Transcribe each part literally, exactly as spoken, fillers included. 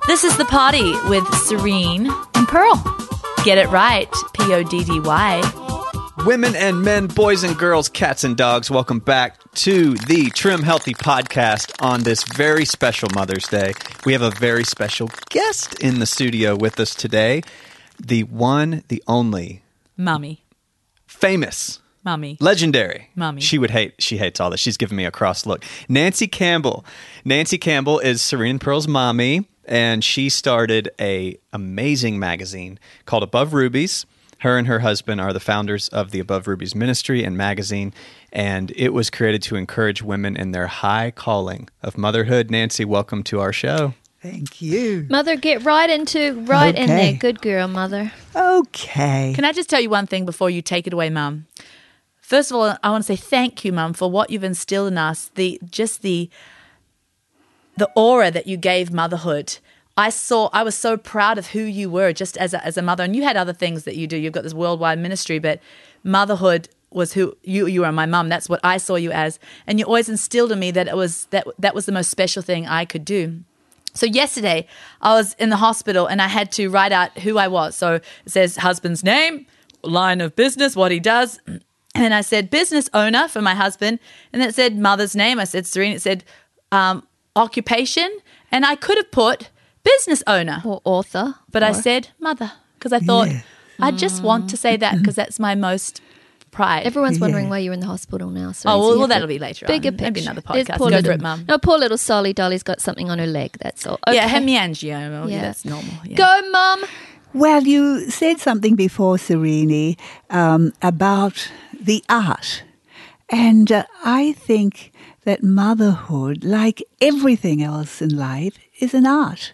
This is The Party with Serene and Pearl. Get it right, P O D D Y. Women and men, boys and girls, cats and dogs, welcome back to the Trim Healthy podcast on this very special Mother's Day. We have a very special guest in the studio with us today. The one, the only. Mummy. Famous. Mummy. Legendary. Mummy. She would hate, she hates all this. She's giving me a cross look. Nancy Campbell. Nancy Campbell is Serene and Pearl's mommy, and she started a amazing magazine called Above Rubies. Her and her husband are the founders of the Above Rubies ministry and magazine, and it was created to encourage women in their high calling of motherhood. Nancy, welcome to our show. Thank you. Mother, get right into, right okay. in there. Good girl, Mother. Okay. Can I just tell you one thing before you take it away, Mum? First of all, I want to say thank you, Mum, for what you've instilled in us, the just the the aura that you gave motherhood. I saw, I was so proud of who you were just as a, as a mother. And you had other things that you do. You've got this worldwide ministry, but motherhood was who you you are. My mum. That's what I saw you as. And you always instilled in me that it was that that was the most special thing I could do. So yesterday, I was in the hospital and I had to write out who I was. So it says husband's name, line of business, what he does. And I said business owner for my husband. And then it said mother's name. I said Serene. It said um, occupation. And I could have put business owner. Or author. But or... I said mother because I thought Yeah. I just want to say that because that's my most pride. Everyone's wondering Yeah. why you're in the hospital now. So oh, you well, have well to- that'll be later Bigger on. Maybe picture. another There's podcast. poor Go little, for it, Mum. No, poor little Solly Dolly's got something on her leg, that's all. Okay. Yeah, hemiangioma. Yeah. Yeah. That's normal. Yeah. Go, Mum. Well, you said something before, Serene, um, about the art. And uh, I think that motherhood, like everything else in life, is an art.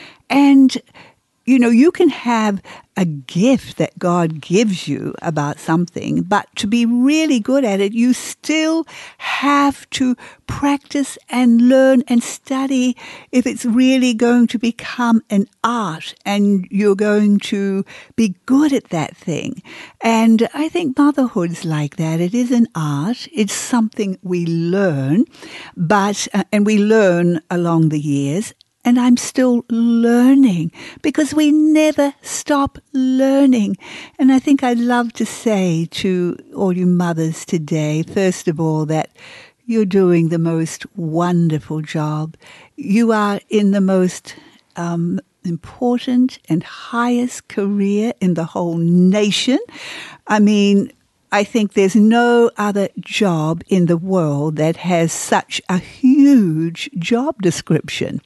And, you know, you can have a gift that God gives you about something, but to be really good at it, you still have to practice and learn and study if it's really going to become an art and you're going to be good at that thing. And I think motherhood's like that. It is an art. It's something we learn, but, uh, and we learn along the years. And I'm still learning because we never stop learning. And I think I'd love to say to all you mothers today, first of all, that you're doing the most wonderful job. You are in the most um, important and highest career in the whole nation. I mean, I think there's no other job in the world that has such a huge job description.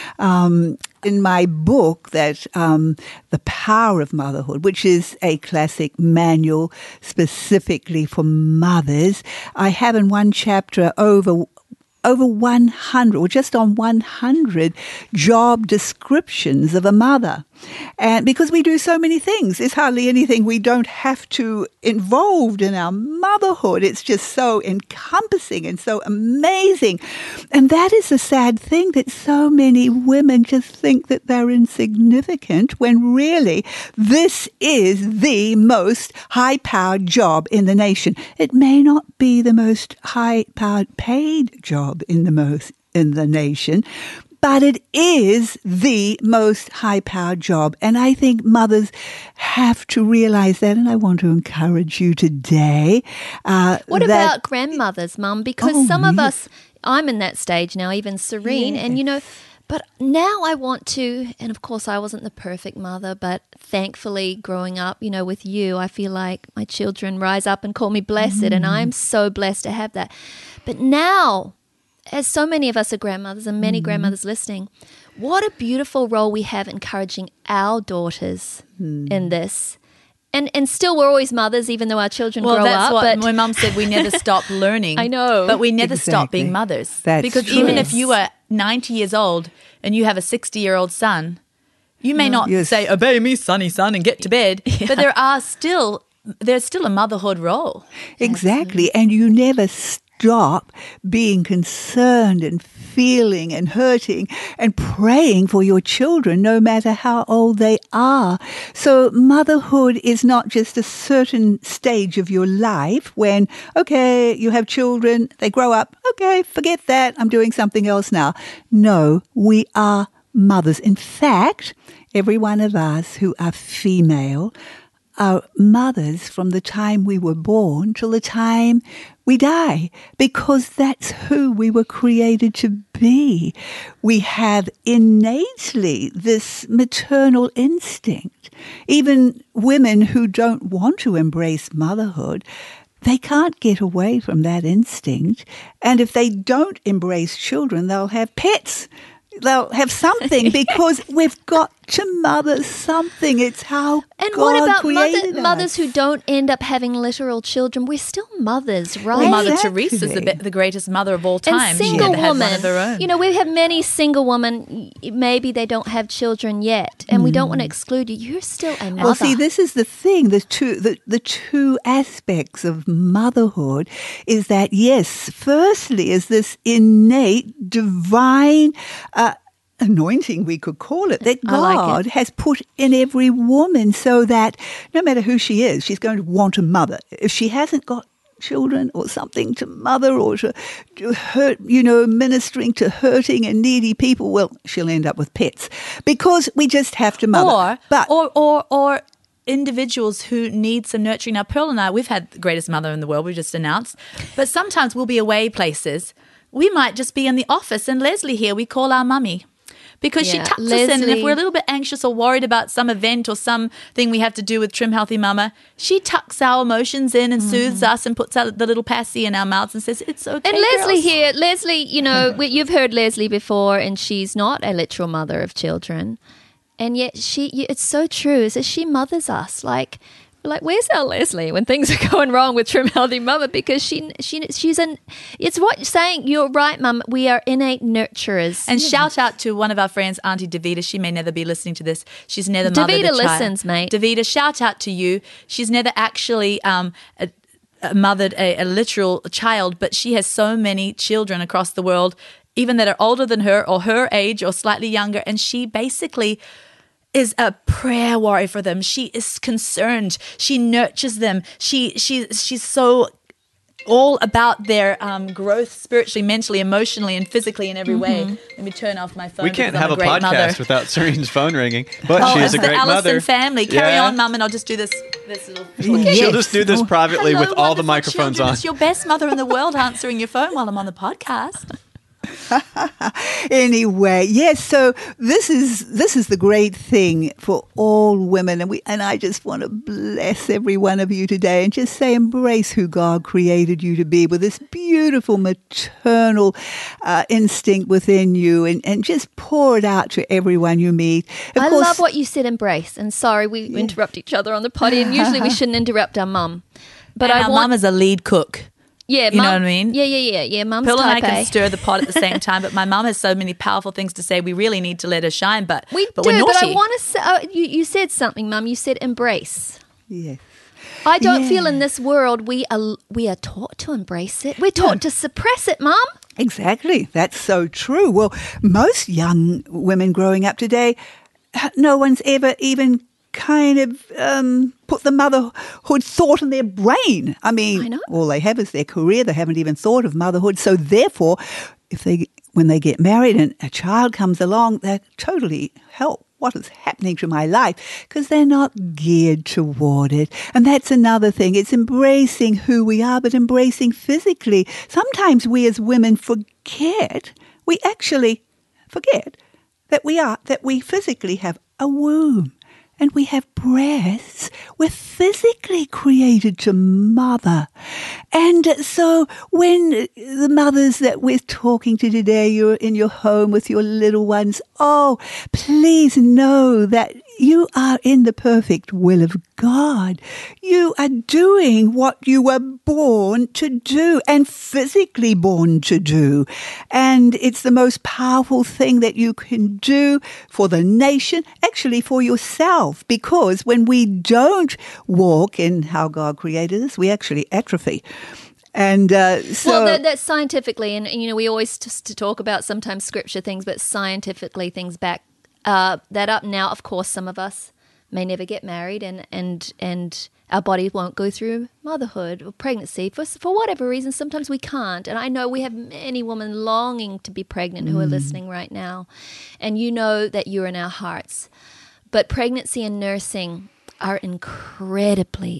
Um, in my book, that um, The Power of Motherhood, which is a classic manual specifically for mothers, I have in one chapter over over one hundred, or just on one hundred job descriptions of a mother. And because we do so many things, there's hardly anything we don't have to involved in our motherhood. It's just so encompassing and so amazing. And that is a sad thing, that so many women just think that they're insignificant when really this is the most high-powered job in the nation. It may not be the most high-powered paid job in the most in the nation, but it is the most high-powered job. And I think mothers have to realize that, and I want to encourage you today. Uh, What that, about grandmothers, Mum? Because Oh, some of yes. us, I'm in that stage now, even Serene, and you know, Yes. but now I want to, and of course I wasn't the perfect mother, but thankfully growing up, you know, with you, I feel like my children rise up and call me blessed, Mm. and I'm so blessed to have that. But now, as so many of us are grandmothers and many mm. grandmothers listening, what a beautiful role we have encouraging our daughters mm. in this. And and still we're always mothers, even though our children well, grow that's up. what but my mum said. We never stop learning. I know. But we never Exactly. stop being mothers. That's because true. even Yes. if you are ninety years old and you have a sixty-year-old son, you may not Yes. say, obey me, sonny son, and get to bed. Yeah. But there are still, there's still a motherhood role. Exactly. And you never stop being concerned and feeling and hurting and praying for your children, no matter how old they are. So motherhood is not just a certain stage of your life when, okay, you have children, they grow up, okay, forget that, I'm doing something else now. No, we are mothers. In fact, every one of us who are female are mothers from the time we were born till the time we die, because that's who we were created to be. We have innately this maternal instinct. Even women who don't want to embrace motherhood, they can't get away from that instinct. And if they don't embrace children, they'll have pets. They'll have something because we've got to mother something. It's how And God what about created mother, us. mothers who don't end up having literal children? We're still mothers, right? Well, Mother Exactly. Teresa is the, be- the greatest mother of all time. And She single never had women, one of her own. you know, we have many single women. y- Maybe they don't have children yet, and we don't want to exclude you. You're still a mother. Well, see, this is the thing. The two, the, the two aspects of motherhood is that, yes, firstly is this innate, divine uh, anointing, we could call it, that I like it. God has put in every woman so that no matter who she is, she's going to want a mother. If she hasn't got children or something to mother or to, to hurt, you know, ministering to hurting and needy people, well, she'll end up with pets because we just have to mother. Or, but or, or, or individuals who need some nurturing. Now, Pearl and I, we've had the greatest mother in the world, we just announced, but sometimes we'll be away places. We might just be in the office, and Leslie here, we call our mummy. Because Yeah, she tucks us in, and if Leslie- we're a little bit anxious or worried about some event or something we have to do with Trim Healthy Mama, she tucks our emotions in and soothes us and puts out the little passy in our mouths and says, it's okay, And Leslie girls." here, Leslie, you know, we, you've heard Leslie before, and she's not a literal mother of children, and yet she, you- it's so true, is that she mothers us. Like, we're like, where's our Leslie when things are going wrong with Trim Healthy Mama? Because she, she, she's an. It's what you're saying. You're right, Mum. We are innate nurturers. And shout out to one of our friends, Auntie Davida. She may never be listening to this. She's never mothered Davida a child. listens, mate. Davida, shout out to you. She's never actually um, a, a mothered a, a literal child, but she has so many children across the world, even that are older than her or her age or slightly younger. And she basically is a prayer warrior for them. She is concerned. She nurtures them. She she she's so all about their um, growth spiritually, mentally, emotionally, and physically in every way. Let me turn off my phone. We can't because I'm have a, great podcast mother. without Serene's phone ringing, but Oh, she is it's a the great Allison mother. family. Carry Yeah. on, Mum, and I'll just do this. This little. Yes. She'll just do this privately Hello, with all the wonderful microphones children. on. It's your best mother in the world answering your phone while I'm on the podcast. Anyway, yes, so this is this is the great thing for all women, and we and I just want to bless every one of you today and just say embrace who God created you to be with this beautiful maternal uh, instinct within you, and, and just pour it out to everyone you meet. Of I course, love what you said, embrace. And sorry, we interrupt each other on the potty, and usually we shouldn't interrupt our mum. But and I our want, mum is a lead cook. yeah, you know mum- what I mean? Yeah, yeah, yeah, yeah. Mum's Pearl and I type can A. stir the pot at the same time, but my mum has so many powerful things to say. We really need to let her shine, but We but do, we're but naughty. I want to say, oh, you, you said something, Mum. You said embrace. yes. I don't Yeah. feel in this world we are we are taught to embrace it. We're taught to suppress it, Mum. Exactly. That's so true. Well, most young women growing up today, no one's ever even kind of um, put the motherhood thought in their brain. I mean, I know. all they have is their career. They haven't even thought of motherhood. So therefore, if they when they get married and a child comes along, they're totally help. What is happening to my life? Because they're not geared toward it. And that's another thing. It's embracing who we are, but embracing physically. Sometimes we as women forget, we actually forget that we are, that we physically have a womb. And we have breasts. We're physically created to mother. And so when the mothers that we're talking to today, you're in your home with your little ones, oh, please know that you are in the perfect will of God. You are doing what you were born to do and physically born to do. And it's the most powerful thing that you can do for the nation, actually for yourself, because when we don't walk in how God created us, we actually atrophy. And uh, so... well, that, that's scientifically, and, and you know, we always just to talk about sometimes scripture things, but scientifically things back uh, that up. Now, of course, some of us may never get married, and and and our bodies won't go through motherhood or pregnancy for for whatever reason. Sometimes we can't, and I know we have many women longing to be pregnant who are listening right now, and you know that you're in our hearts. But pregnancy and nursing are incredibly,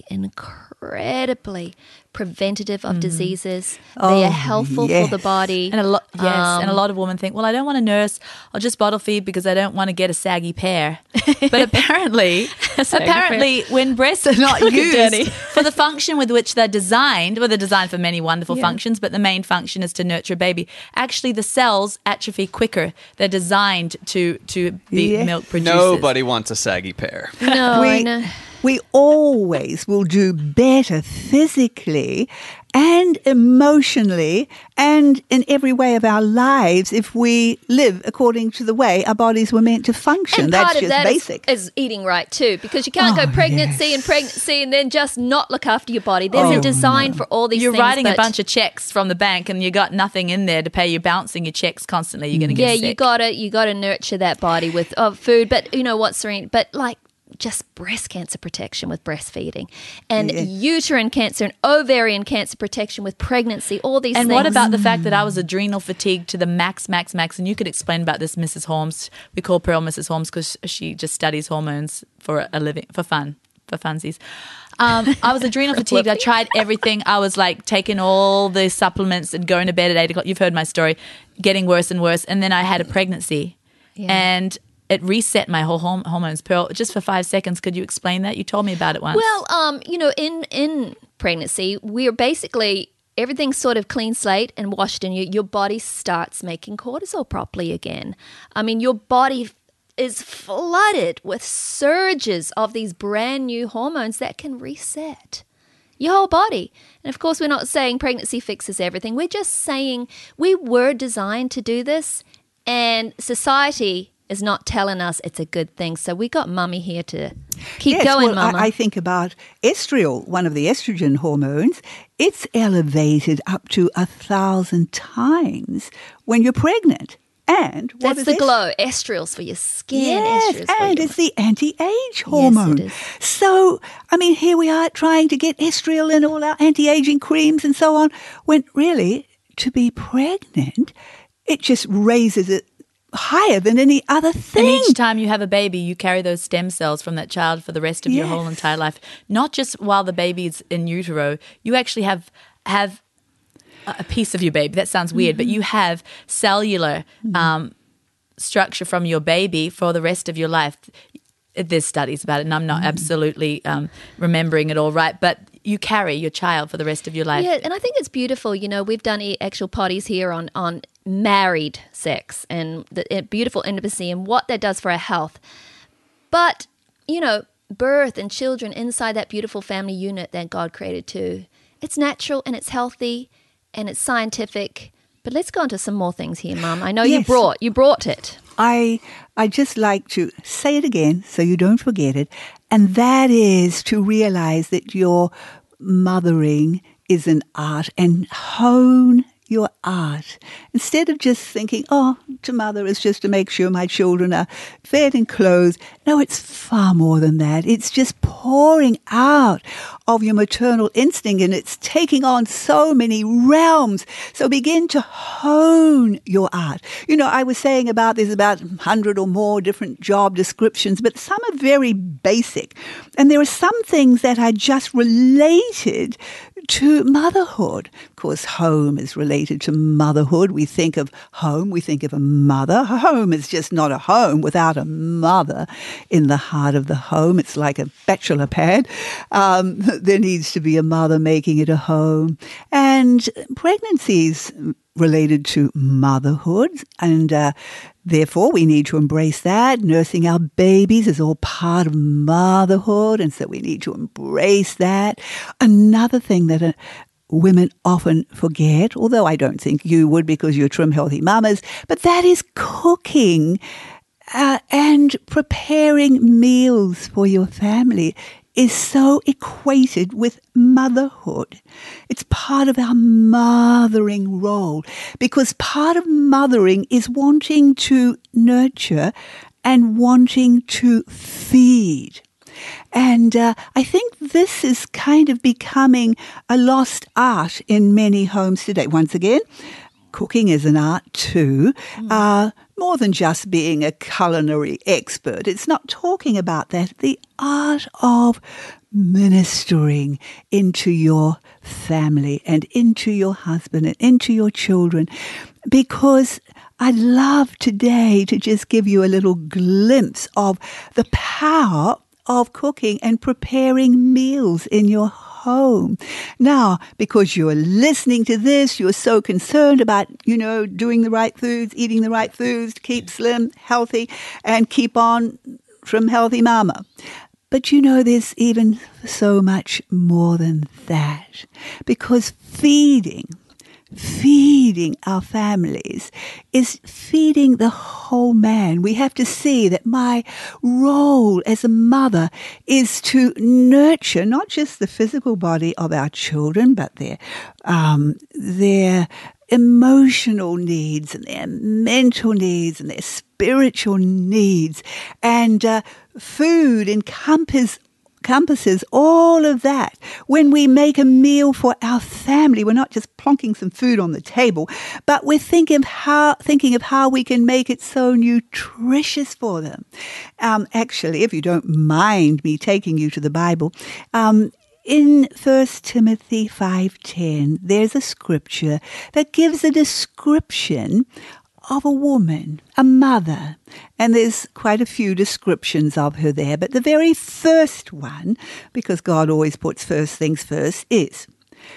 incredibly preventative of mm. diseases. Oh, they are helpful yes. for the body. And a lot, yes, Um, and a lot of women think, well, I don't want to nurse. I'll just bottle feed because I don't want to get a saggy pear. But apparently, apparently, when breasts are not used for the function with which they're designed, well, they're designed for many wonderful Yeah. functions, but the main function is to nurture a baby. Actually, the cells atrophy quicker. They're designed to to be Yes. milk producers. Nobody wants a saggy pear. No, I we, know. we always will do better physically and emotionally and in every way of our lives if we live according to the way our bodies were meant to function. And That's part of just that is, basic. is eating right too, because you can't Oh, go pregnancy yes. and pregnancy and then just not look after your body. There's Oh, a design for all these You're things. writing a but- bunch of checks from the bank and you got nothing in there to pay. You're bouncing your checks constantly. You're going to Yeah, get sick. you gotta you gotta nurture that body with uh, food. But you know what, Serene? But like just breast cancer protection with breastfeeding, and Yeah. uterine cancer and ovarian cancer protection with pregnancy. All these And things. what about the fact that I was adrenal fatigued to the max, max, max? And you could explain about this, Missus Holmes. We call Pearl Missus Holmes because she just studies hormones for a living, for fun, for funsies. Um, I was adrenal fatigued. I tried everything. I was like taking all the supplements and going to bed at eight o'clock. You've heard my story, getting worse and worse. And then I had a pregnancy, Yeah. and it reset my whole horm- hormones. Pearl, just for five seconds, could you explain that? You told me about it once. Well, um, you know, in in pregnancy, we're basically everything's sort of clean slate and washed in you. Your body starts making cortisol properly again. I mean, your body is flooded with surges of these brand new hormones that can reset your whole body. And of course, we're not saying pregnancy fixes everything. We're just saying we were designed to do this, and society is not telling us it's a good thing. So we got Mummy here to keep Yes, going, well, Mama. I, I think about estriol, one of the estrogen hormones. It's elevated up to a thousand times when you're pregnant. And what That's is the est- glow. Estriol's for your skin. Yes, estriol's for and your- it's the anti-age hormone. is. So, I mean, here we are trying to get estriol in all our anti-aging creams and so on, when really, to be pregnant, it just raises it higher than any other And thing. each time you have a baby, you carry those stem cells from that child for the rest of your whole Yes. entire life. Not just while the baby's in utero. You actually have have a piece of your baby. That sounds weird, but you have cellular um, structure from your baby for the rest of your life. There's studies about it, and I'm not absolutely um, remembering it all right, but you carry your child for the rest of your life. Yeah, and I think it's beautiful. You know, we've done e- actual potties here on, on married sex and the uh, beautiful intimacy and what that does for our health. But, you know, birth and children inside that beautiful family unit that God created too. It's natural and it's healthy and it's scientific. But let's go on to some more things here, Mum. I know you Yes. brought you brought it. I I just like to say it again so you don't forget it, and that is to realize that your mothering is an art, and hone your art. Instead of just thinking, oh, to mother is just to make sure my children are fed and clothed. No, it's far more than that. It's just pouring out of your maternal instinct, and it's taking on so many realms. So begin to hone your art. You know, I was saying about there's about a hundred or more different job descriptions, but some are very basic. And there are some things that are just related to motherhood. Of course, home is related to motherhood. We think of home, we think of a mother. Home is just not a home without a mother in the heart of the home. It's like a bachelor pad. Um, there needs to be a mother making it a home. And pregnancies related to motherhood, and uh, therefore we need to embrace that. Nursing our babies is all part of motherhood, and so we need to embrace that. Another thing that uh, women often forget, although I don't think you would because you're trim, healthy mamas, but that is cooking uh, and preparing meals for your family is so equated with motherhood. It's part of our mothering role, because part of mothering is wanting to nurture and wanting to feed. And uh, I think this is kind of becoming a lost art in many homes today. Once again, cooking is an art too, mm. uh, more than just being a culinary expert. It's not talking about that. The art of ministering into your family and into your husband and into your children, because I'd love today to just give you a little glimpse of the power of cooking and preparing meals in your home. Now, because you're listening to this, you're so concerned about, you know, doing the right foods, eating the right foods to keep slim, healthy, and keep on from Healthy Mama. But you know, there's even so much more than that, because feeding, feeding our families is feeding the whole man. We have to see that my role as a mother is to nurture not just the physical body of our children, but their um, their emotional needs and their mental needs and their spiritual needs. And uh, food encompasses encompasses all of that. When we make a meal for our family, we're not just plonking some food on the table, but we're thinking of how, thinking of how we can make it so nutritious for them. Um, actually, if you don't mind me taking you to the Bible, um, in First Timothy five ten, there's a scripture that gives a description of a woman, a mother, and there's quite a few descriptions of her there, but the very first one, because God always puts first things first, is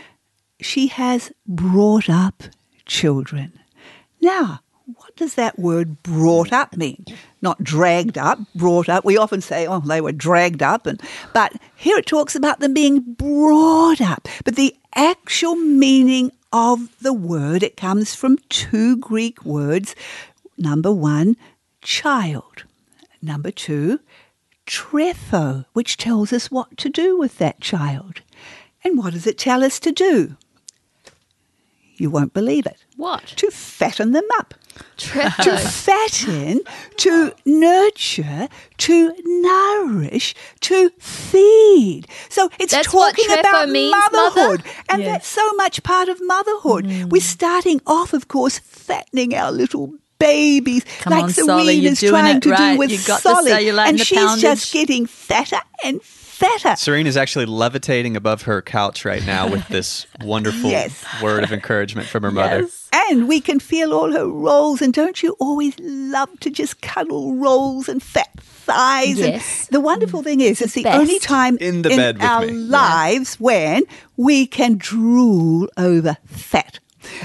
she has brought up children. Now, what does that word brought up mean? Not dragged up, brought up. We often say, oh, they were dragged up, and but here it talks about them being brought up. But the actual meaning of the word, it comes from two Greek words. Number one, child. Number two, trepho, which tells us what to do with that child. And what does it tell us to do? You won't believe it. What? To fatten them up. Trepho. To fatten, to nurture, to nourish, to feed. So it's That's what talking trepho about means, motherhood. Mother? And Yes. that's so much part of motherhood. Mm. We're starting off, of course, fattening our little babies, Come like on, Solly, Serena's you're doing trying it to right. do with You got the Solly. cellulite and And the she's poundage. just getting fatter and fatter. Serene is actually levitating above her couch right now with this wonderful Yes. word of encouragement from her mother. Yes. And we can feel all her rolls. And don't you always love to just cuddle rolls and fat thighs? Yes. And the wonderful thing is, it's the best. only time In the bed with our me. lives when we can drool over fat.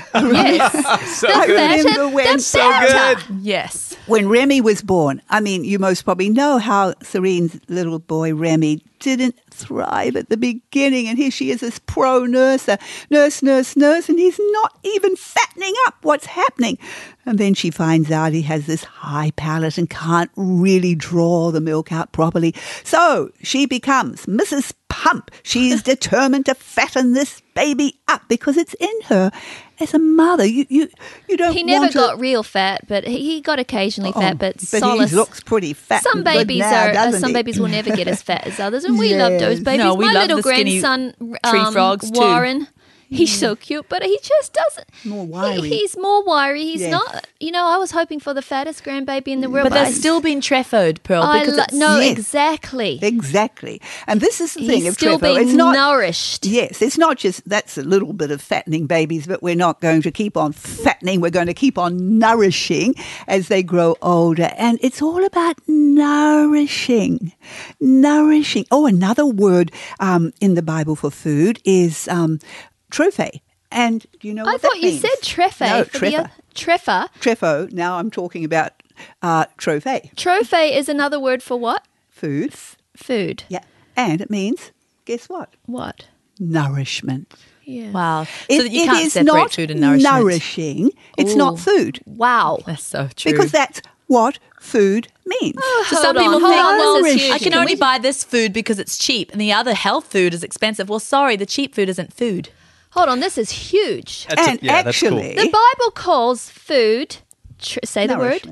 Yes. So I good. remember when, So good. Yes. when Remy was born. I mean, you most probably know how Serene's little boy Remy didn't thrive at the beginning, and here she is, this pro nurse, a nurse, nurse, nurse, and he's not even fattening up. What's happening? And then she finds out he has this high palate and can't really draw the milk out properly. So she becomes Missus Pump. She's determined to fatten this baby up because it's in her. As a mother, you you, you don't He never want to, got real fat, but he he got occasionally Oh, fat, but, but solace. he looks pretty fat. Some and good babies now, are. Uh, doesn't some he? babies will never get as fat as others, and we love those Yes. babies. No, we My love little the skinny grandson, tree um, frogs too. Warren. He's so cute, but he just doesn't. More he- wiry. he's more wiry. He's Yes. not. You know, I was hoping for the fattest grandbaby in the world, But they're I- still being trefoed, Pearl, I because lo- it's no, Yes. exactly. Exactly. And this is the thing He's of still Trepho. being It's not nourished. Yes, it's not just that's a little bit of fattening babies, but we're not going to keep on fattening. We're going to keep on nourishing as they grow older. And it's all about nourishing. Nourishing. Oh, another word um, in the Bible for food is um, trophe. And do you know what I that thought you means? said treffe. No, for the treffer. oth- treffer. Trefo. Now I'm talking about uh, trophe. Trophy is another word for what? Food. Food. Yeah. And it means, guess what? What? Nourishment. Yeah. wow. It, so that you it can't is separate not food and nourishment. nourishing. It's Ooh. not food. Wow. That's so true. Because that's what food means. So some Hold on, people hold think, on, well, this is huge. I can Can only we- buy this food because it's cheap, and the other health food is expensive. Well, sorry, the cheap food isn't food. Hold on, this is huge. That's a- And yeah, that's cool. actually, The Bible calls food, tr- say the word, nourishment.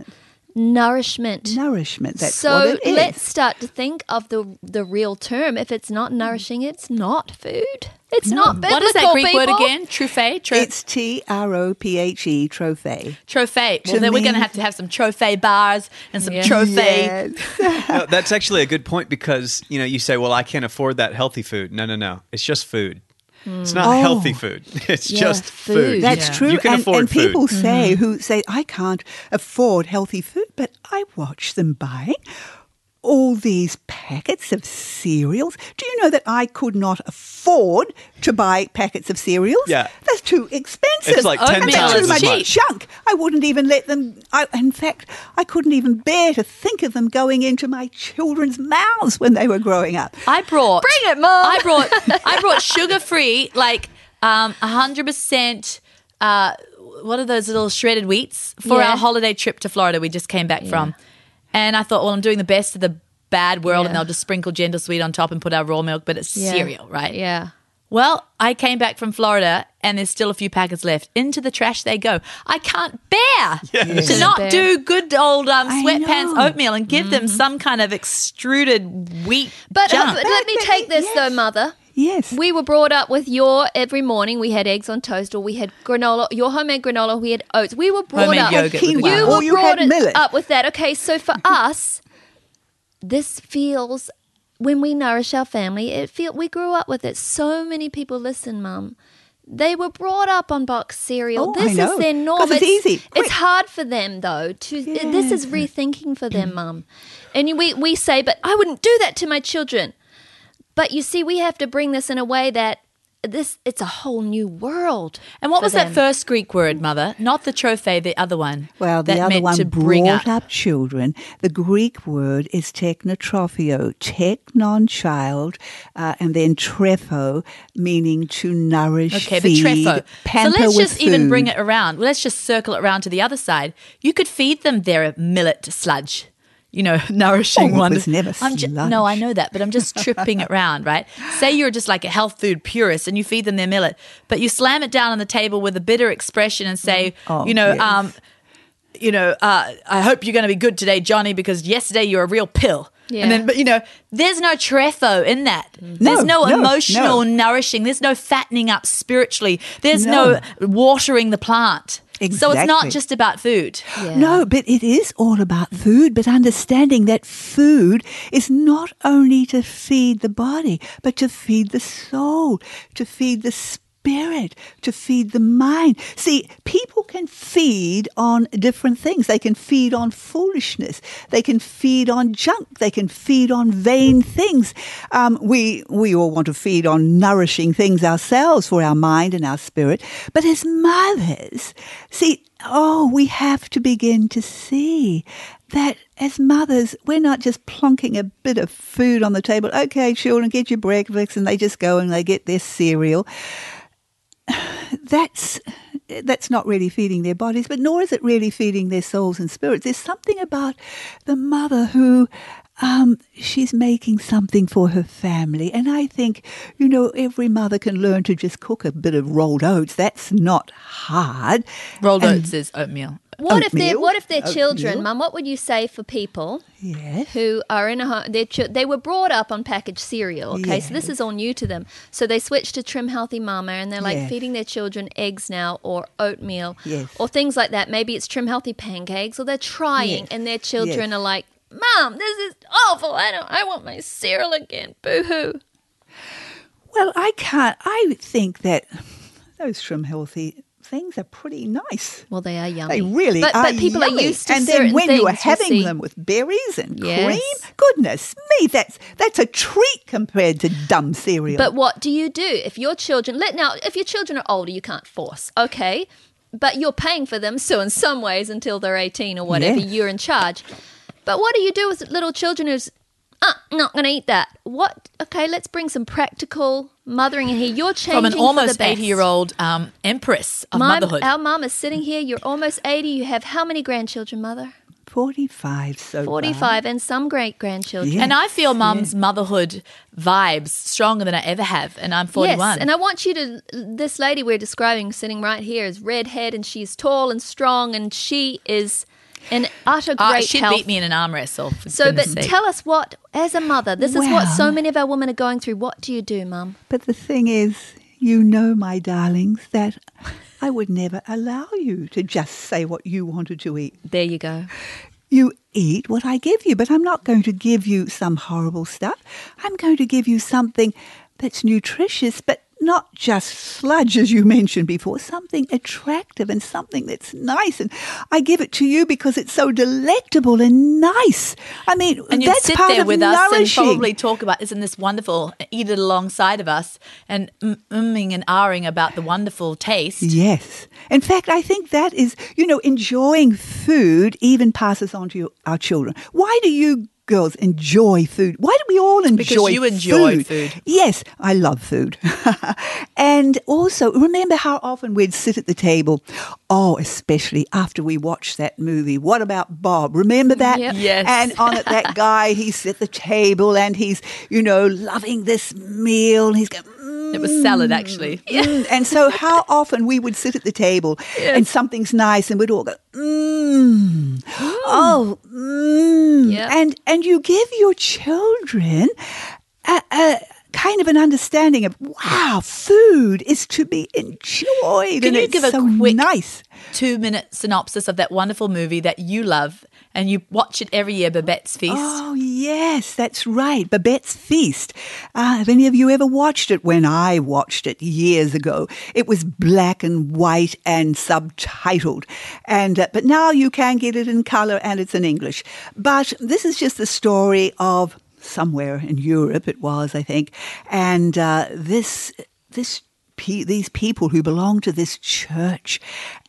Nourishment. Nourishment, that's so what it is. let's start to think of the the real term. If it's not nourishing, it's not food. It's not biblical, What is that Greek people. word again? Trophy? Tro- It's T R O P H E, trophy. trophy. Well, To then we're me- going to have to have some trophy bars and some Yeah. trophy. Yes. No, that's actually a good point because, you know, you say, well, I can't afford that healthy food. No, no, no. It's just food. It's not Oh. healthy food. It's Yeah, just food. food. That's Yeah. true. You can and, afford and food. people say who say, I can't afford healthy food, but I watch them buying all these packets of cereals. Do you know that I could not afford to buy packets of cereals? Yeah. That's too expensive. It's like ten and times that's too as much much. junk. I wouldn't even let them. I, in fact, I couldn't even bear to think of them going into my children's mouths when they were growing up. I brought. Bring it, Mom. I brought. I brought sugar free, like um, a hundred percent. Uh, what are those little shredded wheats for Yeah. our holiday trip to Florida? We just came back from, and I thought, well, I'm doing the best of the bad world, Yeah. and they'll just sprinkle Gentle Sweet on top and put our raw milk, but it's Yeah. cereal, right? Yeah. Well, I came back from Florida and there's still a few packets left. Into the trash they go. I can't bear Yes. to not Bear. do good old um, I sweatpants know. oatmeal and give them some kind of extruded wheat But, uh, junk. but let me But- take this yes. though, Mother. Yes. We were brought up with your every morning. We had eggs on toast, or we had granola. Your homemade granola. We had oats. We were brought Homemade up. yogurt with Quinoa. the You Or were you brought had millet. up with that. Okay, so for us, this feels when we nourish our family. It feel we grew up with it. So many people listen, Mum. They were brought up on boxed cereal. Oh, I this know. is their norm. 'Cause it's easy, quick. It's hard for them though. To this is rethinking for them, Mum. And we we say, but I wouldn't do that to my children. But you see, we have to bring this in a way that this it's a whole new world. and what for was them. that first Greek word, Mother? Not the trophy, the other one. Well, the that other meant one to bring brought up. up children. The Greek word is technotrophio, technon child, uh, and then trepho, meaning to nourish, Okay, feed, the trefo. So pamper let's with just even bring food. it around. Well, let's just circle it around to the other side. You could feed them their millet sludge. You know, nourishing Oh, it one. was never I'm ju- sludge. no, I know that, but I'm just tripping it round, right? Say you're just like a health food purist and you feed them their millet, but you slam it down on the table with a bitter expression and say, Oh, you know, yes. um, you know, uh, I hope you're going to be good today, Johnny, because yesterday you're a real pill. Yeah. And then, but you know, there's no trefo in that. There's no, no, emotional no. nourishing. There's no fattening up spiritually. There's no, No. watering the plant. So it's not Exactly. just about food. Yeah. No, but it is all about food, but understanding that food is not only to feed the body, but to feed the soul, to feed the spirit, to feed the mind. See, people can feed on different things. They can feed on foolishness. They can feed on junk. They can feed on vain things. Um, we, we all want to feed on nourishing things ourselves for our mind and our spirit. But as mothers, see, oh, we have to begin to see that as mothers, we're not just plonking a bit of food on the table. Okay, children, get your breakfast, and they just go and they get their cereal. That's that's not really feeding their bodies, but nor is it really feeding their souls and spirits. There's something about the mother who um, she's making something for her family. And I think, you know, every mother can learn to just cook a bit of rolled oats. That's not hard. Rolled And- oats is oatmeal. What if they're Oatmeal? what if they're children, Oatmeal? Mum? What would you say for people Yes. who are in a home? They're ch- they were brought up on packaged cereal. Okay, so this Yes. is all new to them. So they switched to Trim Healthy Mama, and they're like Yes. feeding their children eggs now, or oatmeal, Yes. or things like that. Maybe it's Trim Healthy pancakes, or they're trying, Yes. and their children Yes. are like, "Mom, this is awful. I don't. I want my cereal again. Boo hoo." Well, I can't. I think that those Trim Healthy things are pretty nice. Well, they are yummy. They really but, are but people yummy. are used to and certain then when things. you are you having see. them with berries and Yes. cream, goodness me, that's that's a treat compared to dumb cereal. But what do you do if your children let now if your children are older, you can't force, okay? But you're paying for them, so in some ways until they're eighteen or whatever, Yes. you're in charge. But what do you do with little children who's uh, not going to eat that? What? Okay, let's bring some practical mothering in here. You're changing From an for almost the best. eighty-year-old um, empress of My- motherhood. Our mum is sitting here. You're almost eighty. You have how many grandchildren, Mother? forty-five so far. forty-five, and some great grandchildren. Yeah. And I feel Yes, mum's motherhood vibes stronger than I ever have, and I'm forty-one. Yes, and I want you to. This lady we're describing sitting right here is redhead, and she's tall and strong, and she is and utter Uh, great she'd health. beat me in an arm wrestle. For So, but goodness sake. tell us what, as a mother, this is what so Well- many of our women are going through. What do you do, Mum? But the thing is, you know, my darlings, that I would never allow you to just say what you wanted to eat. There you go. You eat what I give you, but I'm not going to give you some horrible stuff. I'm going to give you something that's nutritious, but not just sludge, as you mentioned before, something attractive and something that's nice. And I give it to you because it's so delectable and nice. I mean, and you'd that's sit part there of with us and nourishing. probably talk about, isn't this wonderful? Eat it alongside of us and mm, umming and ahhing about the wonderful taste. Yes. In fact, I think that is, you know, enjoying food even passes on to your, our children. Why do you girls enjoy food? Why do we all enjoy because you enjoy food. Yes, I love food. And also, remember how often we'd sit at the table, oh, especially after we watched that movie, What About Bob? Remember that? Yep. Yes. And on it, that guy, he's at the table and he's, you know, loving this meal. And he's going, mm, It was salad, actually. Mm. And so how often we would sit at the table and something's nice and we'd all go, mmm, oh, mmm. Yep. And, and you give your children a, a kind of an understanding of, wow, food is to be enjoyed. Can and you it's give a so quick nice. two-minute synopsis of that wonderful movie that you love and you watch it every year, Babette's Feast? Oh, yes, that's right. Babette's Feast. Uh, have any of you ever watched it? When I watched it years ago, it was black and white and subtitled. And uh, but now you can get it in colour and it's in English. But this is just the story of somewhere in Europe, it was, I think. And uh, this this pe- these people who belong to this church,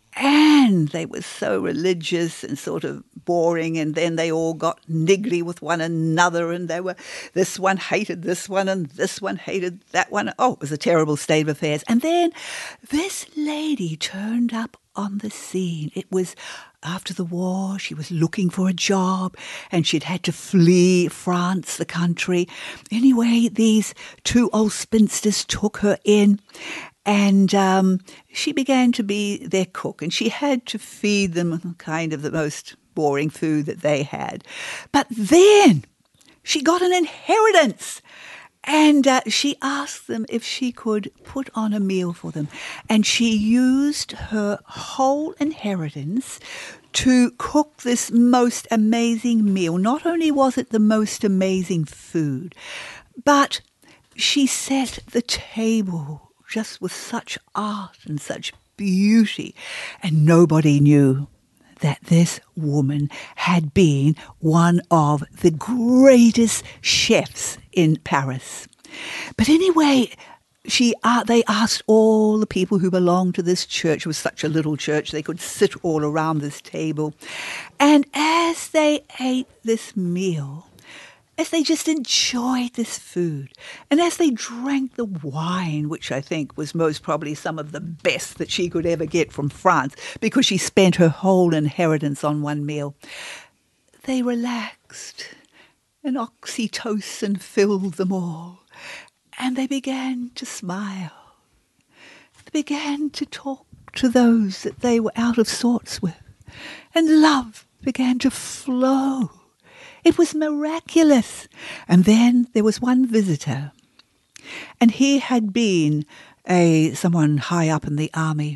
and they were so religious and sort of boring, and then they all got niggly with one another, and they were, this one hated this one, and this one hated that one. Oh, it was a terrible state of affairs. And then this lady turned up on the scene. It was after the war. She was looking for a job, and she'd had to flee France, the country. Anyway, these two old spinsters took her in, and um, she began to be their cook, and she had to feed them kind of the most boring food that they had. But then she got an inheritance, and uh, she asked them if she could put on a meal for them. And she used her whole inheritance to cook this most amazing meal. Not only was it the most amazing food, but she set the table just with such art and such beauty. And nobody knew that this woman had been one of the greatest chefs in Paris. But anyway, she uh, they asked all the people who belonged to this church. It was such a little church, they could sit all around this table. And as they ate this meal, as they just enjoyed this food, and as they drank the wine, which I think was most probably some of the best that she could ever get from France, because she spent her whole inheritance on one meal, they relaxed, and oxytocin filled them all, and they began to smile. They began to talk to those that they were out of sorts with, and love began to flow. It was miraculous. And then there was one visitor, and he had been a someone high up in the army,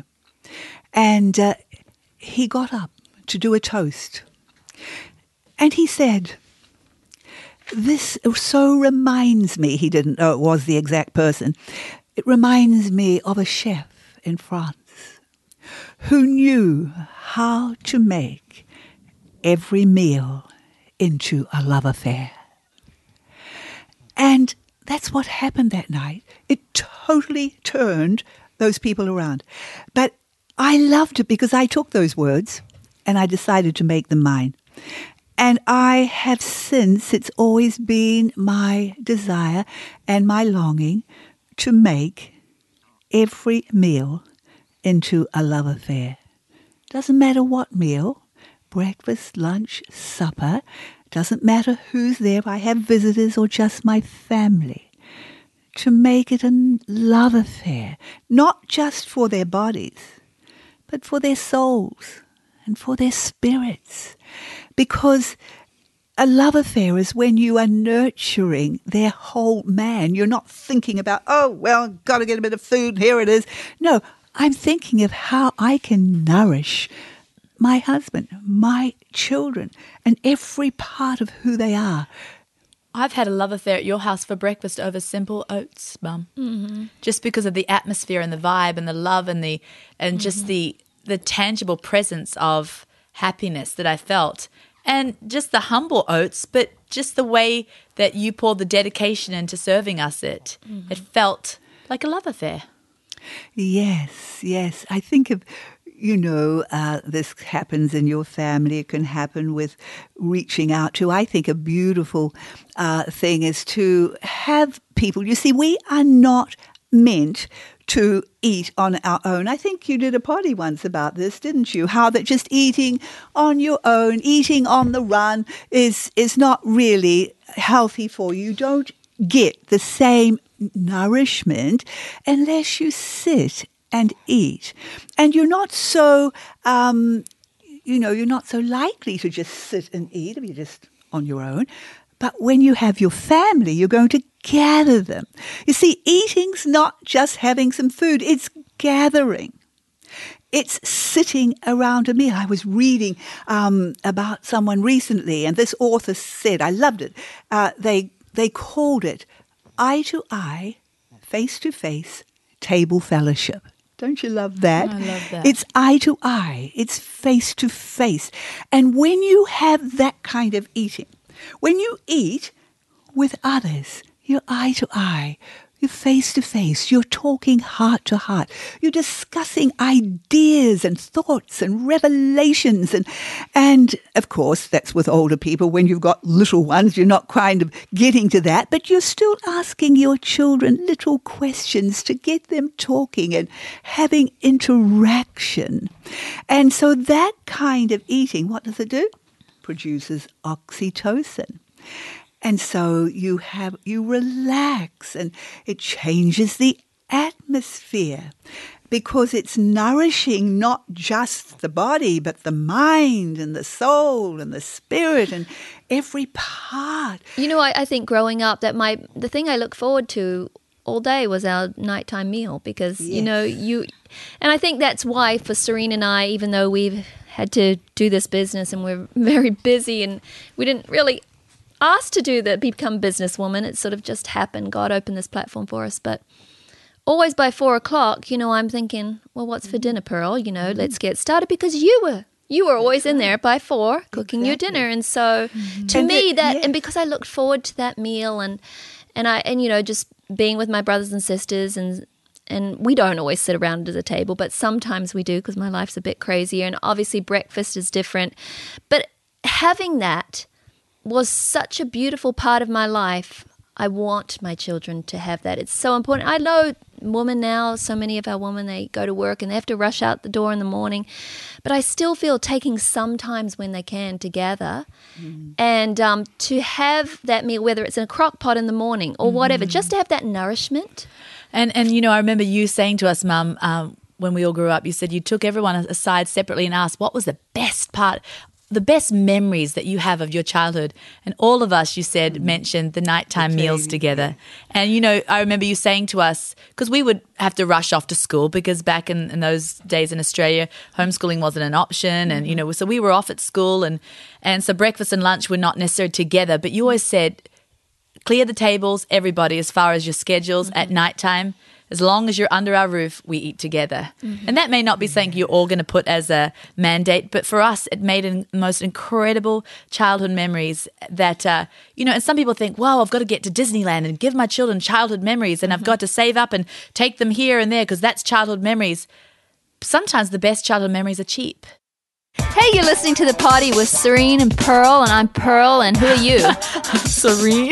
and uh, he got up to do a toast, and he said, "This so reminds me," he didn't know it was the exact person, "it reminds me of a chef in France who knew how to make every meal into a love affair." And that's what happened that night. It totally turned those people around. But I loved it because I took those words and I decided to make them mine. And I have since, it's always been my desire and my longing to make every meal into a love affair. Doesn't matter what meal. Breakfast, lunch, supper, doesn't matter who's there, if I have visitors or just my family, to make it a love affair, not just for their bodies, but for their souls and for their spirits. because a love affair is when you are nurturing their whole man. You're not thinking about, oh, well, got to get a bit of food, here it is. No, I'm thinking of how I can nourish my husband, my children, and every part of who they are. I've had a love affair at your house for breakfast over simple oats, Mum. Mm-hmm. Just because of the atmosphere and the vibe and the love and the and mm-hmm. just the the tangible presence of happiness that I felt. And just the humble oats, but just the way that you poured the dedication into serving us it. Mm-hmm. It felt like a love affair. Yes, yes. I think of, you know, uh, this happens in your family. It can happen with reaching out to. I think a beautiful uh, thing is to have people. You see, we are not meant to eat on our own. I think you did a potty once about this, didn't you? How that just eating on your own, eating on the run is is not really healthy for you. You don't get the same nourishment unless you sit and eat. And you're not so, um, you know, you're not so likely to just sit and eat if you're just on your own. But when you have your family, you're going to gather them. You see, eating's not just having some food, it's gathering. It's sitting around a meal. I was reading um, about someone recently, and this author said, I loved it, uh, they, they called it eye to eye, face to face, table fellowship. Don't you love that? I love that. It's eye to eye. It's face to face. And when you have that kind of eating, when you eat with others, you're eye to eye, you're face to face, you're talking heart to heart, you're discussing ideas and thoughts and revelations. And, and of course, that's with older people. When you've got little ones, you're not kind of getting to that, but you're still asking your children little questions to get them talking and having interaction. And so that kind of eating, what does it do? Produces oxytocin. And so you have you relax, and it changes the atmosphere because it's nourishing not just the body but the mind and the soul and the spirit and every part. You know, I, I think growing up that my the thing I look forward to all day was our nighttime meal because, yes. you know, you and I think that's why for Serene and I, even though we've had to do this business and we're very busy and we didn't really ask to do that, become businesswoman. It sort of just happened. God opened this platform for us. But always by four o'clock, you know, I'm thinking, well, what's for dinner, Pearl? You know, mm-hmm. let's get started because you were you were always in there by four cooking exactly. your dinner. And so mm-hmm. to and me, the, that yes. and because I looked forward to that meal and and I and you know, just being with my brothers and sisters and And we don't always sit around at a table, but sometimes we do because my life's a bit crazier. And obviously breakfast is different. But having that was such a beautiful part of my life. I want my children to have that. It's so important. I know women now, so many of our women, they go to work and they have to rush out the door in the morning. But I still feel taking some times when they can to gather mm. and um, to have that meal, whether it's in a crock pot in the morning or whatever, mm. just to have that nourishment. And, and you know, I remember you saying to us, Mum, um, when we all grew up, you said you took everyone aside separately and asked what was the best part, the best memories that you have of your childhood. And all of us, you said, mm. mentioned the nighttime the meals together. And, you know, I remember you saying to us, because we would have to rush off to school because back in, in those days in Australia, homeschooling wasn't an option. And, mm-hmm. you know, so we were off at school and, and so breakfast and lunch were not necessarily together. But you always said, clear the tables, everybody, as far as your schedules mm-hmm. at nighttime. As long as you're under our roof, we eat together. Mm-hmm. And that may not be something you're all going to put as a mandate, but for us, it made the most incredible childhood memories that, uh, you know, and some people think, wow, I've got to get to Disneyland and give my children childhood memories and mm-hmm. I've got to save up and take them here and there because that's childhood memories. Sometimes the best childhood memories are cheap. Hey, you're listening to The Party with Serene and Pearl, and I'm Pearl, and who are you? I'm Serene.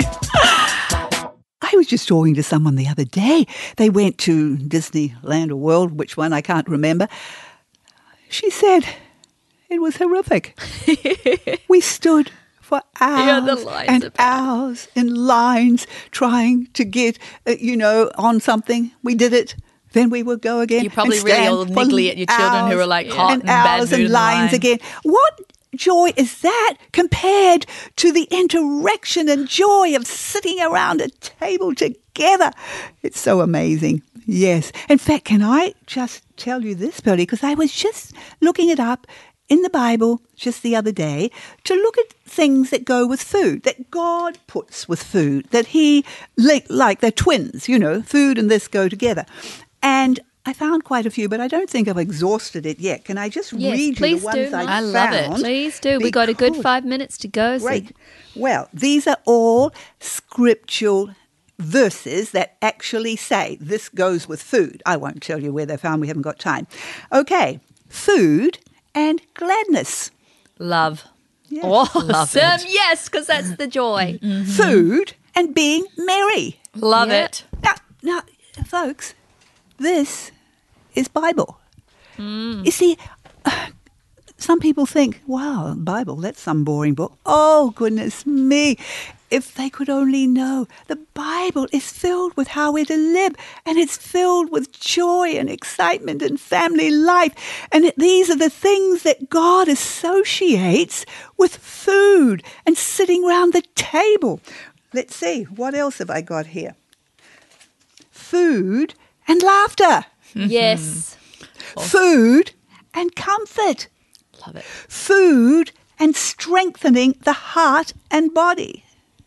I was just talking to someone the other day. They went to Disneyland or World, which one, I can't remember. She said it was horrific. We stood for hours yeah, the lines and hours in lines trying to get, uh, you know, on something. We did it. Then we would go again. You're probably really all niggly at your children who are like hot and, and bad hours mood and lines line. again. What joy is that compared to the interaction and joy of sitting around a table together? It's so amazing. Yes. In fact, can I just tell you this, Pearlie? Because I was just looking it up in the Bible just the other day to look at things that go with food, that God puts with food, that he, like, like they're twins, you know, food and this go together. And I found quite a few, but I don't think I've exhausted it yet. Can I just Yes, read you please the ones do, I Mum. I love it. found? Please do. We got a good Because- five minutes to go. so- Great. Well, these are all scriptural verses that actually say this goes with food. I won't tell you where they're found. We haven't got time. Okay. Food and gladness. Love. Yes. Awesome. Awesome. Yes, because that's the joy. Food and being merry. Love Yeah. it. Now, now, folks, this is Bible. You see, some people think, wow, Bible, that's some boring book. Oh, goodness me. If they could only know, the Bible is filled with how we're to live, and it's filled with joy and excitement and family life. And it, these are the things that God associates with food and sitting round the table. Let's see, what else have I got here? Food and laughter. Yes. Food and comfort. Love it. Food and strengthening the heart and body.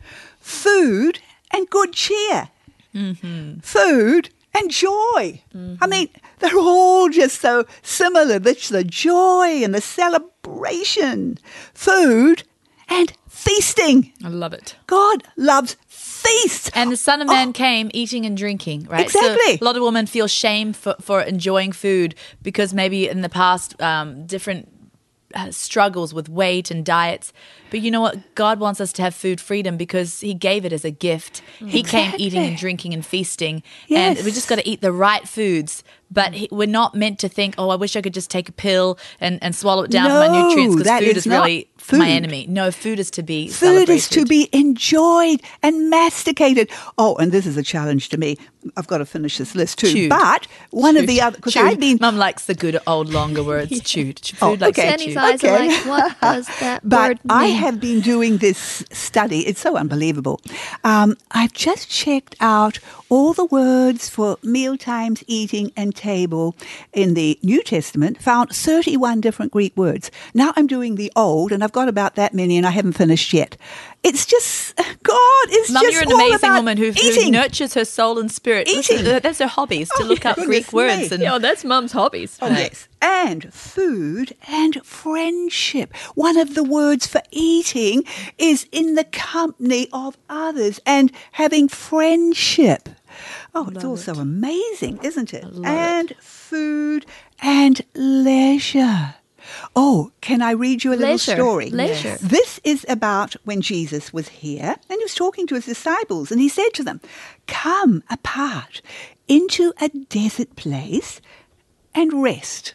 Food and good cheer. Mm-hmm. Food and joy. I mean, they're all just so similar. That's the joy and the celebration. Food and feasting. I love it. God loves feast. And the Son of Man came eating and drinking, right? Exactly. So a lot of women feel shame for, for enjoying food because maybe in the past, um, different uh, struggles with weight and diets. But you know what? God wants us to have food freedom because he gave it as a gift. He came eating and drinking and feasting. Yes. And we just got to eat the right foods. But he, we're not meant to think, oh, I wish I could just take a pill and, and swallow it down for my No, nutrients because that food is is not really food. my enemy. No, food is to be Food is to celebrated. be enjoyed and masticated. Oh, and this is a challenge to me. I've got to finish this list too. Chewed. But one of the other, because Chewed. I've been, Mum likes the good old longer words. Chewed. Food Oh, likes okay. to be Danny's chewed. eyes are Okay. like, what does that but word mean? I have been doing this study. It's so unbelievable. Um, I've just checked out all the words for mealtimes, eating, and table in the New Testament, found thirty-one different Greek words. Now I'm doing the Old, and I've got about that many, and I haven't finished yet. It's just, God is Mum, just you're an all amazing about woman who, who eating. nurtures her soul and spirit. Listen, Eating. uh, that's her hobbies, to Oh, look up goodness Greek words. me. And Yeah, that's Mum's hobbies. Oh, yes. And food and friendship. One of the words for eating is in the company of others and having friendship. Oh, it's also amazing, isn't it? And food and leisure. Oh, can I read you a little Leisure. story? Leisure. Yes. This is about when Jesus was here and he was talking to his disciples and he said to them, come apart into a desert place and rest.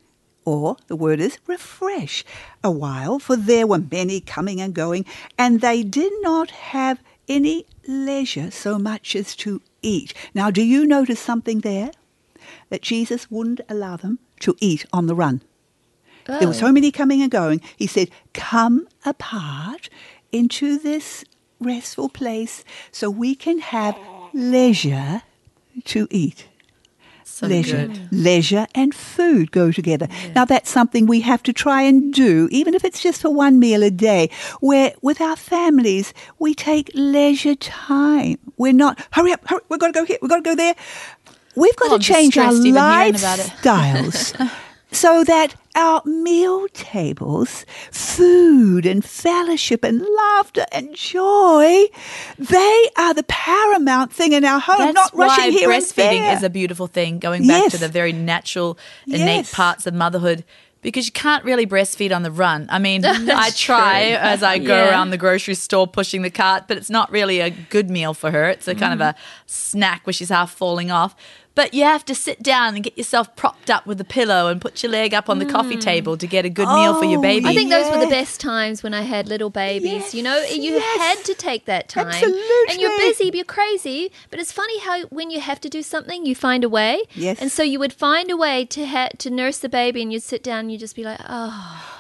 Or the word is refresh a while, for there were many coming and going, and they did not have any leisure so much as to eat. Now, do you notice something there? That Jesus wouldn't allow them to eat on the run. There were so many coming and going. He said, come apart into this restful place so we can have leisure to eat. so leisure. good. Leisure and food go together. Now, that's something we have to try and do, even if it's just for one meal a day, where with our families, we take leisure time. We're not, hurry up, hurry, we've got to go here, we've got to go there. We've got Oh, I'm to change our distressed even hearing about it. lifestyles so that our meal tables, food and fellowship and laughter and joy, they are the paramount thing in our home, That's not why rushing here and breastfeeding there. is a beautiful thing, going back Yes. to the very natural, innate Yes. parts of motherhood. Because you can't really breastfeed on the run. I mean, I try as I go Yeah. around the grocery store pushing the cart, but it's not really a good meal for her. It's a kind Mm. of a snack where she's half falling off. But you have to sit down and get yourself propped up with a pillow and put your leg up on the coffee table to get a good meal for your Oh, baby. I think those were the Yes. best times when I had little babies. Yes, You know, you yes. had to take that time. Absolutely. And you're busy, you're crazy. But it's funny how when you have to do something, you find a way. Yes. And so you would find a way to ha- to nurse the baby, and you'd sit down and you'd just be like, oh.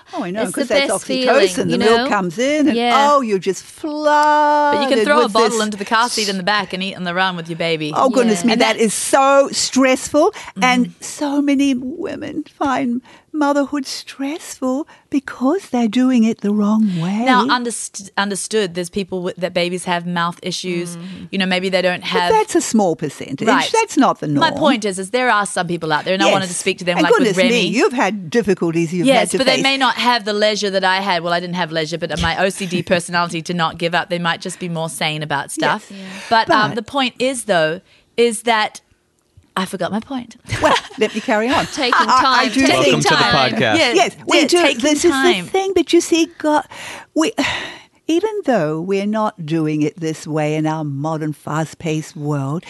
Oh, I know, It's the because that's best oxytocin. feeling, the you milk know? comes in and, Yeah. oh, you're just flooded But you can throw a with bottle this- into the car seat in the back and eat on the run with your baby. Oh, goodness Yeah. me, And that that's- is so stressful. And so many women find motherhood stressful because they're doing it the wrong way. Now, underst- understood, there's people with, that babies have mouth issues. You know, maybe they don't but have. that's a small percentage. Right. That's not the norm. My point is, is there are some people out there, and I Yes. wanted to speak to them, and like goodness with Remy. me, you've had difficulties you've Yes, had to but face. they may not have the leisure that I had. Well, I didn't have leisure, but my O C D personality to not give up. They might just be more sane about stuff. Yes. Yeah. But, um, But- the point is, though, is that I forgot my point. Well, let me carry on. Taking I- I time, do taking think- Welcome to the time. podcast. Yeah. Yes, we Yeah, do. taking This is time. the thing. But you see, God, we, even though we're not doing it this way in our modern, fast-paced world,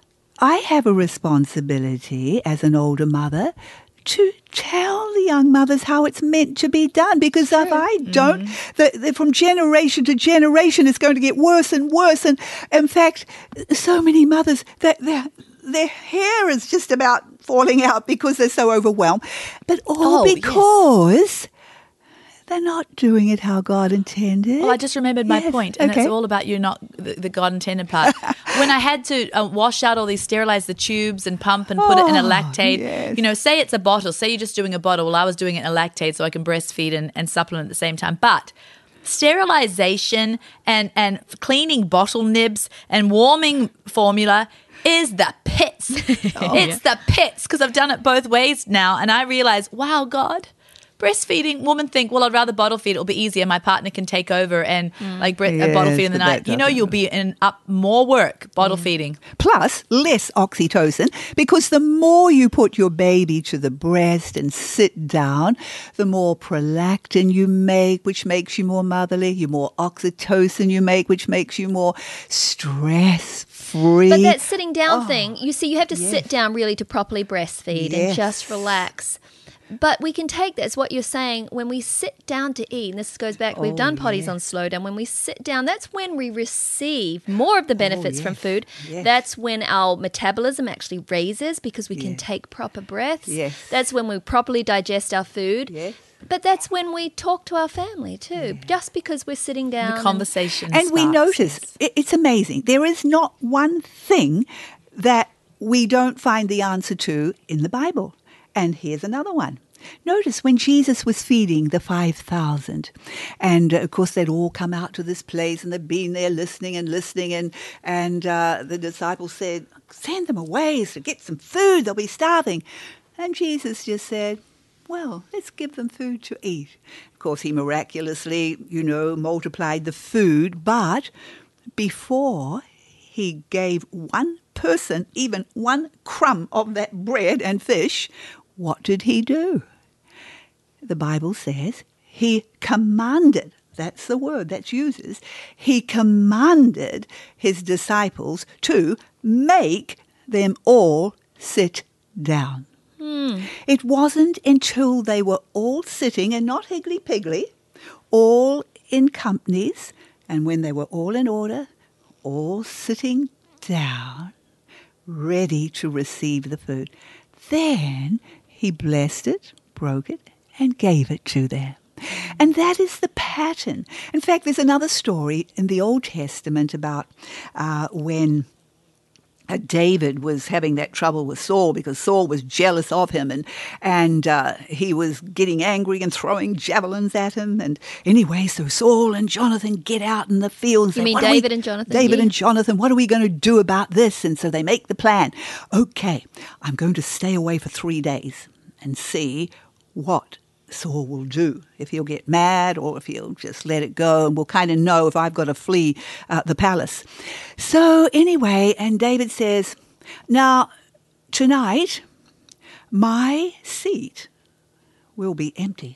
I have a responsibility as an older mother to tell the young mothers how it's meant to be done. Because if I don't, the, the, from generation to generation, it's going to get worse and worse. And in fact, so many mothers, that their their hair is just about falling out because they're so overwhelmed. But all Oh, yes. because they're not doing it how God intended. Well, I just remembered my Yes, point, and okay. it's all about you, not the, the God intended part. When I had to uh, wash out all these, sterilize the tubes and pump and put it in a Oh, lactate, yes. you know, say it's a bottle, say you're just doing a bottle. Well, I was doing it in a lactate so I can breastfeed and, and supplement at the same time. But sterilization and, and cleaning bottle nibs and warming formula is the pits. It's the pits, because I've done it both ways now, and I realize, wow, God. Breastfeeding, women think, well, I'd rather bottle feed. It'll be easier. My partner can take over and like bre- a bottle Yes, feed in the but night. that You know, doesn't- you'll be in up more work bottle feeding. Plus less oxytocin, because the more you put your baby to the breast and sit down, the more prolactin you make, which makes you more motherly, you more oxytocin you make, which makes you more stress-free. But that sitting down Oh, thing, you see, you have to yes. sit down really to properly breastfeed and Yes. just relax. But we can take that's what you're saying. When we sit down to eat, and this goes back, we've Oh, done potties yes. on slow down. When we sit down, that's when we receive more of the benefits from yes. food. Yes. That's when our metabolism actually raises because we can Yes. take proper breaths. Yes. That's when we properly digest our food. Yes. But that's when we talk to our family too. Just because we're sitting down. The and- conversation. And we sparks, notice, yes. it- it's amazing. There is not one thing that we don't find the answer to in the Bible. And here's another one. Notice when Jesus was feeding the five thousand, and uh, of course they'd all come out to this place and they'd been there listening and listening, and, and uh, the disciples said, send them away to get some food, they'll be starving. And Jesus just said, well, let's give them food to eat. Of course, he miraculously, you know, multiplied the food, but before he gave one person even one crumb of that bread and fish, what did he do? The Bible says he commanded, that's the word that's uses, he commanded his disciples to make them all sit down. It wasn't until they were all sitting and not higgly-piggly, all in companies, and when they were all in order, all sitting down, ready to receive the food, then he blessed it, broke it, and gave it to them. And that is the pattern. In fact, there's another story in the Old Testament about uh, when uh, David was having that trouble with Saul because Saul was jealous of him, and and uh, he was getting angry and throwing javelins at him. And anyway, so Saul and Jonathan get out in the field and You say, mean "What are we- David and Jonathan? David Yeah. and Jonathan, what are we going to do about this?" And so they make the plan. Okay, I'm going to stay away for three days and see what Saul will do, if he'll get mad or if he'll just let it go, and we'll kind of know if I've got to flee uh, the palace. So anyway, and David says, now, tonight, my seat will be empty,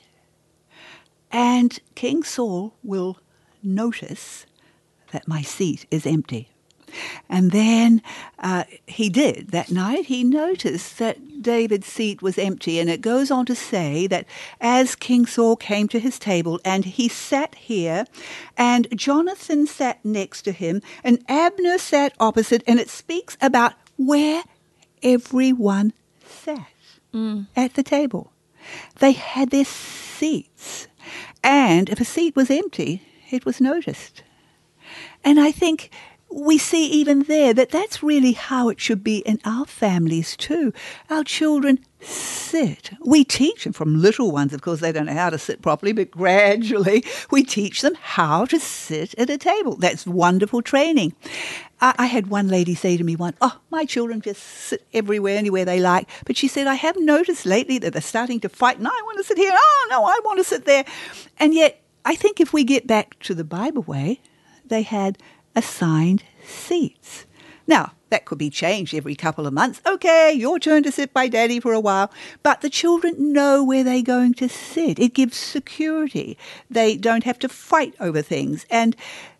and King Saul will notice that my seat is empty. And then uh, he did. That night he noticed that David's seat was empty. And it goes on to say that as King Saul came to his table and he sat here and Jonathan sat next to him and Abner sat opposite, and it speaks about where everyone sat at the table. They had their seats. And if a seat was empty, it was noticed. And I think we see even there that that's really how it should be in our families too. Our children sit. We teach them from little ones. Of course, they don't know how to sit properly, but gradually we teach them how to sit at a table. That's wonderful training. I, I had one lady say to me once, oh, my children just sit everywhere, anywhere they like. But she said, I have noticed lately that they're starting to fight. No, I want to sit here. Oh, no, I want to sit there. And yet, I think if we get back to the Bible way, they had assigned seats. Now, that could be changed every couple of months. Okay, your turn to sit by Daddy for a while. But the children know where they're going to sit. It gives security. They don't have to fight over things. And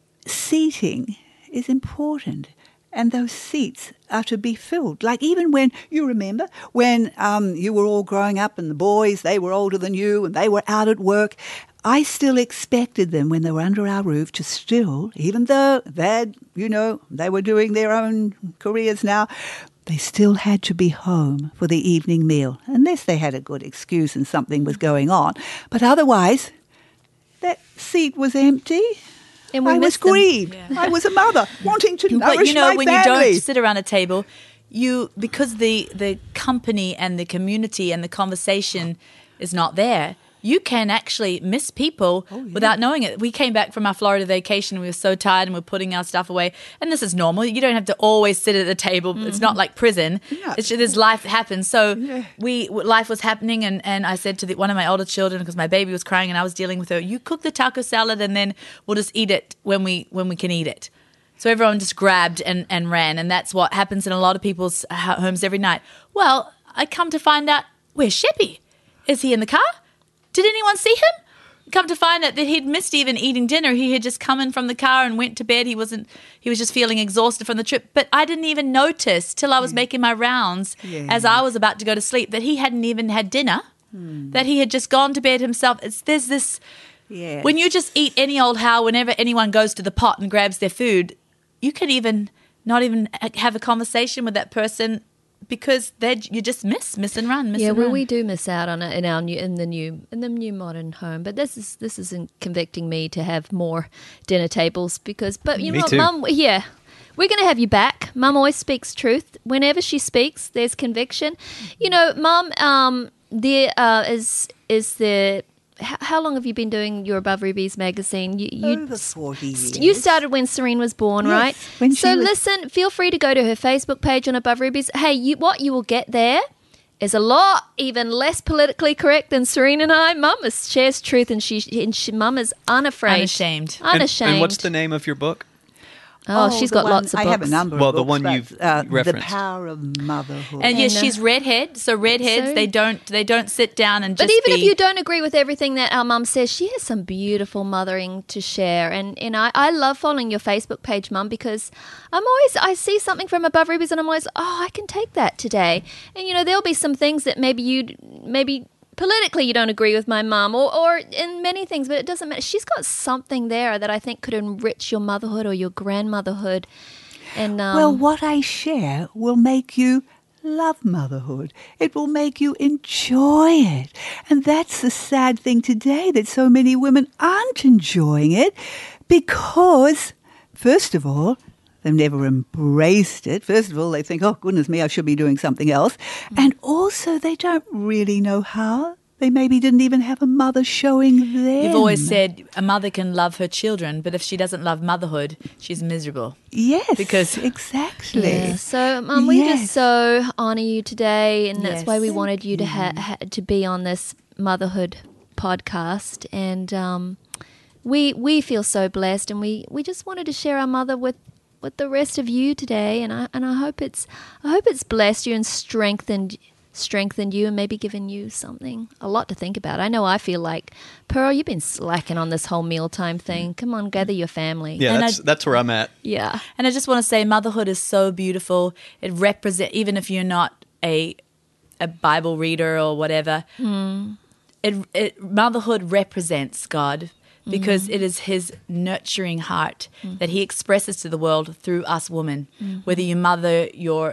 seating is important. And those seats are to be filled. Like even when, you remember, when um, you were all growing up and the boys, they were older than you and they were out at work, I still expected them when they were under our roof to still, even though they'd, you know, they were doing their own careers now, they still had to be home for the evening meal, unless they had a good excuse and something was going on. But otherwise, that seat was empty. And we I was missed them. grieved. Yeah. I was a mother wanting to nourish But you know, my when family. you don't sit around a table, you because the the company and the community and the conversation is not there, you can actually miss people Oh, yeah. without knowing it. We came back from our Florida vacation. We were so tired and we're putting our stuff away. And this is normal. You don't have to always sit at the table. Mm-hmm. It's not like prison. Yeah. It's just, there's life that happens. So Yeah. we life was happening, and, and I said to the, one of my older children, because my baby was crying and I was dealing with her, you cook the taco salad and then we'll just eat it when we when we can eat it. So everyone just grabbed and, and ran. And that's what happens in a lot of people's homes every night. Well, I come to find out, where's Sheppy? Is he in the car? Did anyone see him? Come to find out that he'd missed even eating dinner. He had just come in from the car and went to bed. He wasn't. He was just feeling exhausted from the trip. But I didn't even notice till I was making my rounds Yeah. as I was about to go to sleep that he hadn't even had dinner, Hmm. that he had just gone to bed himself. It's there's this. Yes. When you just eat any old how, whenever anyone goes to the pot and grabs their food, you can even not even have a conversation with that person. Because they you just miss, miss and run, miss Yeah, and well, run. we do miss out on it in our new, in the new, in the new modern home. But this is this isn't convicting me to have more dinner tables because. But you Me know, what, too. Mum, yeah, we're going to have you back. Mum always speaks truth. Whenever she speaks, there's conviction. You know, Mum, um, there uh, is is the. How, how long have you been doing your Above Rubies magazine? You, you Over forty years. You started when Serene was born, Yes, right? when so she was- listen, feel free to go to her Facebook page on Above Rubies. Hey, you, what you will get there is a lot even less politically correct than Serene and I. Mum is, shares truth, and she, and she Mum is unafraid, Unashamed. And- unashamed. And, what's the name of your book? Oh, she's the got one- lots of I books. have a number Well, of the books, one but, you've uh, The referenced. Power of Motherhood. And yes, And, uh, she's redhead. So redheads, So- they don't they don't sit down and But just even be. if you don't agree with everything that our mum says, she has some beautiful mothering to share. And and I, I love following your Facebook page, Mum, because I'm always, I see something from Above Rubies and I'm always, oh, I can take that today. And, you know, there'll be some things that maybe you, maybe politically you don't agree with my mum or, or in many things, but it doesn't matter. She's got something there that I think could enrich your motherhood or your grandmotherhood. And um, Well, what I share will make you love motherhood. It will make you enjoy it. And that's the sad thing today, that so many women aren't enjoying it because, first of all, they've never embraced it. First of all, they think, oh, goodness me, I should be doing something else. Mm. And also, they don't really know how. They maybe didn't even have a mother showing them. You've always said a mother can love her children, but if she doesn't love motherhood, she's miserable. Yes, Because- exactly. Yeah. So, Mum, we Yes. just so honour you today, and that's Yes. why we wanted you to ha- ha- to be on this motherhood podcast. And um, we we feel so blessed, and we, we just wanted to share our mother with, with the rest of you today. And I and I hope it's I hope it's blessed you and strengthened strengthened you and maybe given you something, a lot to think about. I know I feel like, Pearl, you've been slacking on this whole mealtime thing. Come on, gather your family. Yeah, And that's I- that's where I'm at. Yeah. And I just want to say motherhood is so beautiful. It represent even if you're not a a Bible reader or whatever, it, it motherhood represents God because it is his nurturing heart that he expresses to the world through us women. Whether you mother your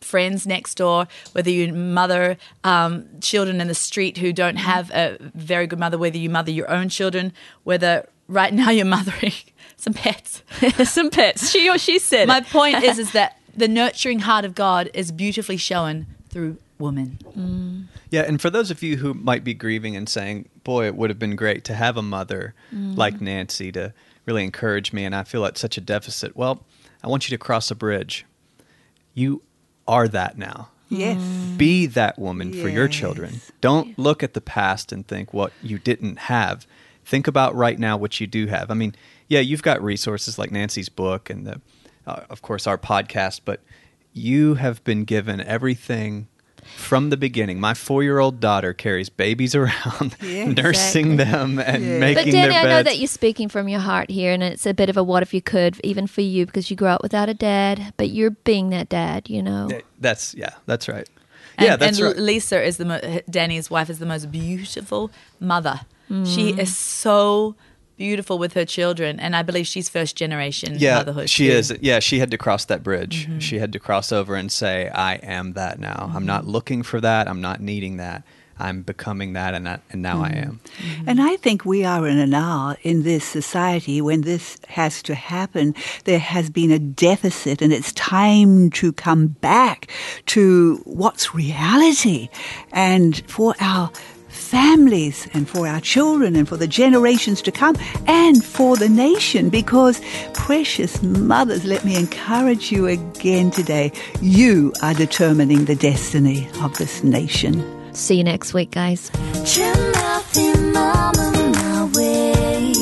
friends next door, whether you mother um, children in the street who don't have a very good mother, whether you mother your own children, whether right now you're mothering some pets. Some pets. She or she said My it. point is, is that the nurturing heart of God is beautifully shown through women. Mm. Yeah, and for those of you who might be grieving and saying, boy, it would have been great to have a mother Mm. like Nancy to really encourage me, and I feel at such a deficit. Well, I want you to cross a bridge. You are that now. Yes. Be that woman for your Yes. children. Don't look at the past and think what you didn't have. Think about right now what you do have. I mean, yeah, you've got resources like Nancy's book and, the, uh, of course, our podcast, but you have been given everything from the beginning. My four-year-old daughter carries babies around, Yeah, nursing exactly. them and Yeah. making But Danny, their I know beds. that you're speaking from your heart here, and it's a bit of a what if you could, even for you, because you grew up without a dad, but you're being that dad, you know. Yeah, That's yeah, that's right. And, yeah, that's and right. Lisa is the mo- Danny's wife is the most beautiful mother. Mm. She is so beautiful with her children, and I believe she's first generation Yeah, motherhood. she too. is. Yeah, she had to cross that bridge. Mm-hmm. She had to cross over and say, "I am that now. I'm not looking for that. I'm not needing that. I'm becoming that, and that, and now Mm-hmm. I am." And I think we are in an hour in this society when this has to happen. There has been a deficit, and it's time to come back to what's reality. And for our families and for our children and for the generations to come and for the nation, because precious mothers, let me encourage you again today, you are determining the destiny of this nation. See you next week, guys. Trim nothing, mama, my way.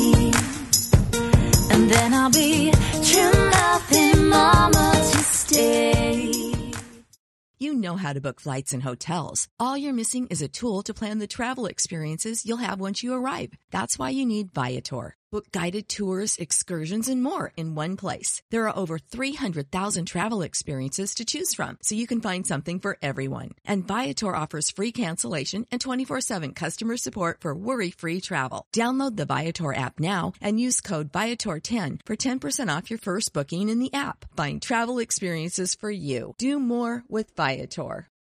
And then I'll be trim nothing, mama, to stay. You know how to book flights and hotels. All you're missing is a tool to plan the travel experiences you'll have once you arrive. That's why you need Viator. Book guided tours, excursions, and more in one place. There are over three hundred thousand travel experiences to choose from, so you can find something for everyone. And Viator offers free cancellation and twenty-four seven customer support for worry-free travel. Download the Viator app now and use code Viator ten for ten percent off your first booking in the app. Find travel experiences for you. Do more with Viator.